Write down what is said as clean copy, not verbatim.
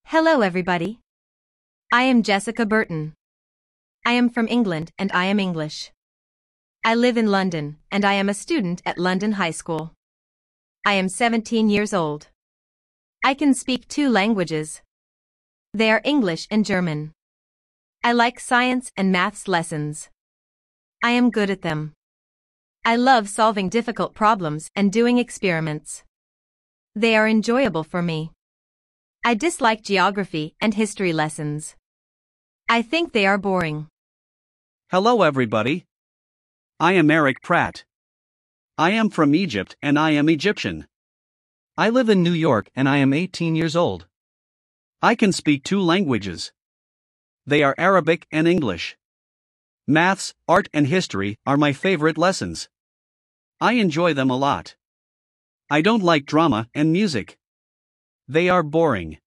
Hello everybody. I am Jessica Burton. I am from England and I am English. I live in London and I am a student at London High School. I am 17 years old. I can speak 2 languages. They are English and German. I like science and maths lessons. I am good at them. I love solving difficult problems and doing experiments. They are enjoyable for me. I dislike geography and history lessons. I think they are boring. Hello everybody. I am Eric Pratt. I am from Egypt and I am Egyptian. I live in New York and I am 18 years old. I can speak 2 languages. They are Arabic and English. Maths, art and history are my favorite lessons. I enjoy them a lot. I don't like drama and music. They are boring.